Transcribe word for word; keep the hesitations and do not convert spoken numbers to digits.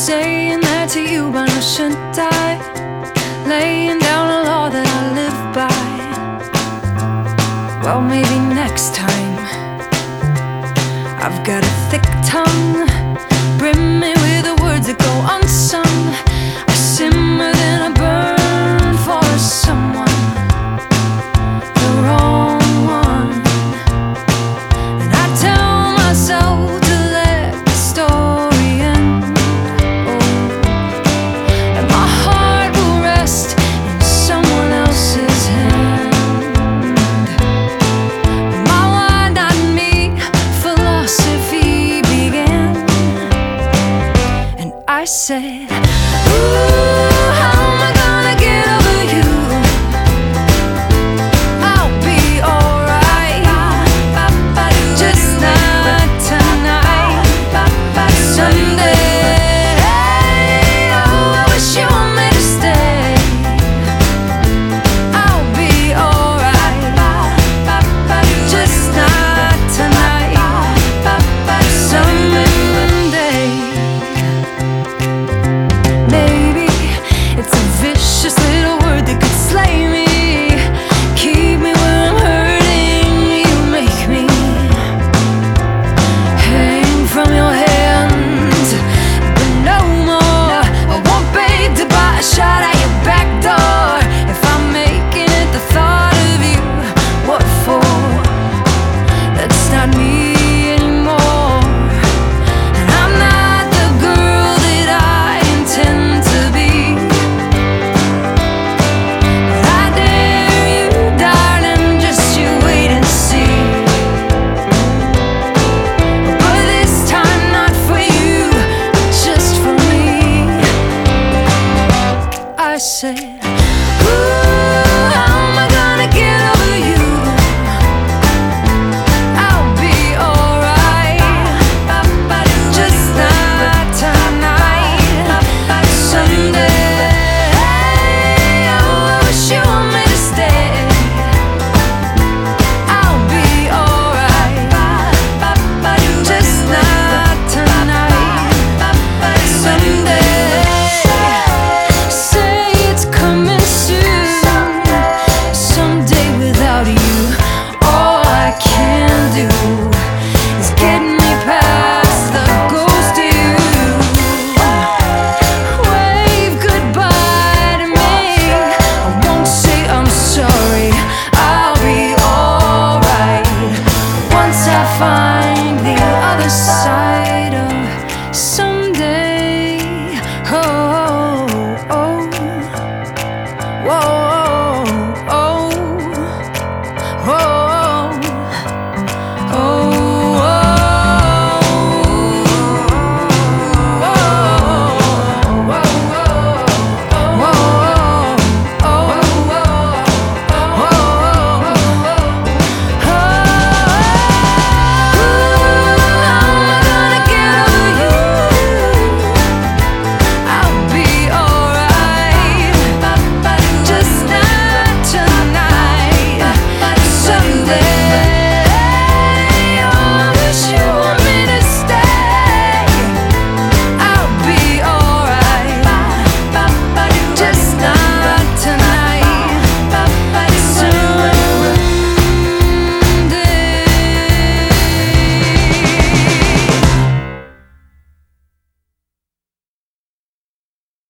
saying that to you, but I shouldn't I? Laying down a law that I live by. Well, maybe next time. I've got a thick tongue, brimming with the words that go unsung. I simmer, then I burn for someone, the wrong one. And I tell myself to let the story end. Oh, and my heart will rest in someone else's hand. My why not me philosophy began. And I said, ooh, how am I gonna get over you? I'll be alright, just not tonight. Someday, oh, I wish you were meant to stay. I'll be alright, just not tonight. Someday. Maybe it's a vicious little word that could slay me, keep me where I'm hurting. You make me hang from your hands, but no more. I won't beg to buy a shot at your back door. If I'm making it the thought of you, what for? That's not me anymore. And I'm not the girl that I intend to be. But I dare you, darling, just you wait and see. But this time not for you, just for me. I said,